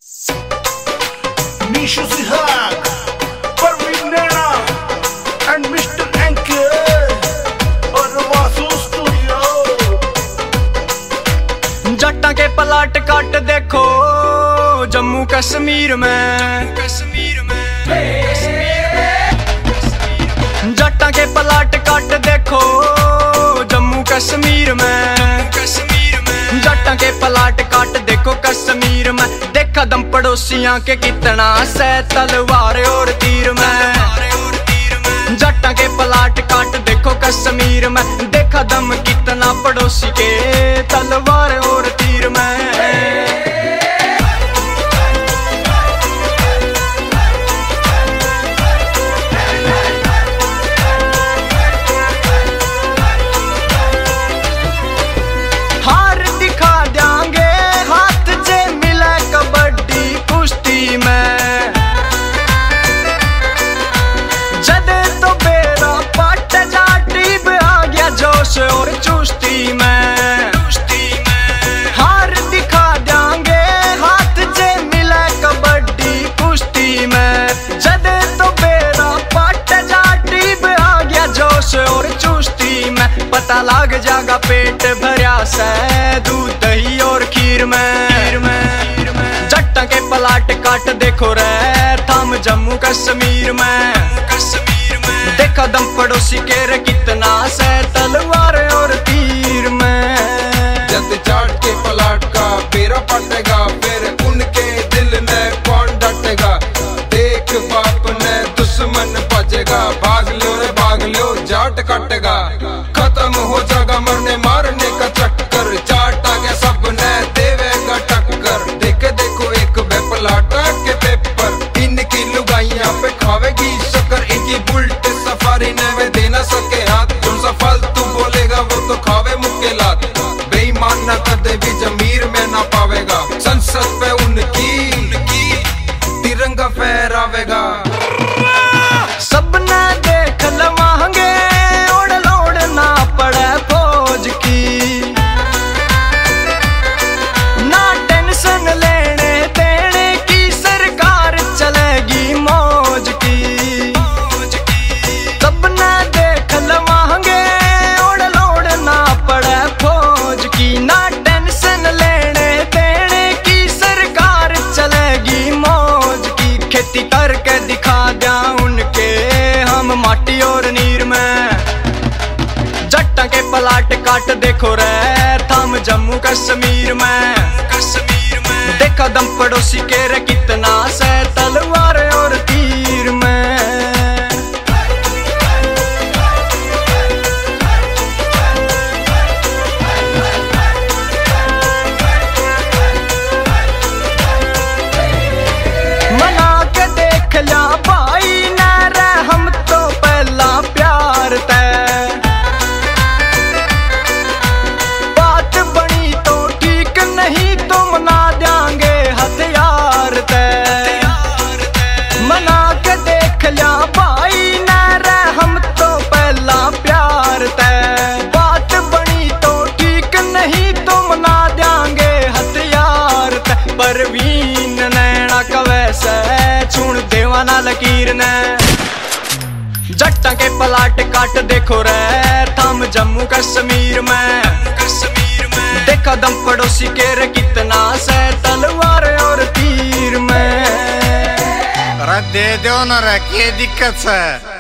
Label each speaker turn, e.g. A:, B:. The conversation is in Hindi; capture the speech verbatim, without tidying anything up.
A: Nishu Sihak, Parveen Naina, and Mister Anker, और वासु स्टूडियो।
B: जट्टा के पलाट काट देखो जम्मू कश्मीर में, कश्मीर में जट्टा के पलाट काट देखो जम्मू कश्मीर में, कश्मीर में जट्टा के पलाट काट देखो कश्मीर में। देखा दम पड़ोसियां के कितना से तलवार और तीर में, जट्टा के पलाट काट देखो कश्मीर में। देखा दम कितना पड़ोसी के तलवार और तीर में। हार दिखा देंगे हाथ जे मिले कबड्डी कुश्ती में, जदे तो बेरा पट जाटी भी आ गया जोश और चुस्ती में, हार दिखा देंगे हाथ जे मिले कबड्डी कुश्ती में। जदे तो बेरा पट जाटी भी आ गया जोश और चुस्ती में। पता लग जाएगा पेट भरिया से दूध दही और खीर में, खीर में जट्टा के पलाट काट देखो रे थम जम्मू कश्मीर में, कश्मीर में देखा दम पड़ोसी के रे कितना से तलवार और तीर में।
C: जद चाट के पलाट का पेरा पटेगा फिर उनके दिल में कौन डटेगा। देख बाप ने दुश्मन बजेगा, भाग लो रे भाग लो जाट कटेगा। खत्म हो जाएगा मरने मारने का चक्कर, चाट आ गया सब ने देवेगा टक्कर। देखे देखो एक वे पलाटा के पेपर, इनकी लुगाइयां पे खावेगी शक्कर। इनकी बुलट सफारी ने वे दे ना सके हाथ, जो सा फालतू बोलेगा वो तो खावे मुक्के लात। बेईमान न कदे भी जमीर में ना पावेगा, संसद पे उनकी तिरंगा फहरावेगा।
B: सबने देख लवांगे ओढ़ लोड़ ना पड़े फौज की, ना टेंशन लेने देने की सरकार चलेगी मौज की। सबने देख लवांगे ओढ़ लोड़ ना पड़े फौज की, ना टेंशन लेने देने की सरकार चलेगी मौज की। खेती करके दिखा दिया उनके हम माटी और नीर में, जट्टा के पलाट काट देखो रे थम जम्मू कश्मीर में, कश्मीर में देखा दम पड़ोसी के रे कितना से तलवार और तीर में। मना के देख लिया भाई न रे हम तो पहला प्यार तय, बात बनी तो ठीक नहीं तो मना देंगे हथियार तय। मना के देख लिया भाई न रे हम तो पहला प्यार तय, बात बनी तो ठीक नहीं तो मना देंगे हथियार तय। परवीन नैना कवे से छूण देवाना लकीर ने, जट्टा के पलाट काट देखो रे थम जम्मू कश्मीर में, कश्मीर में देखा दम पड़ोसी के रे कितना से तलवार और तीर में।
D: अरे दे दो ना रे, क्या दिक्कत है।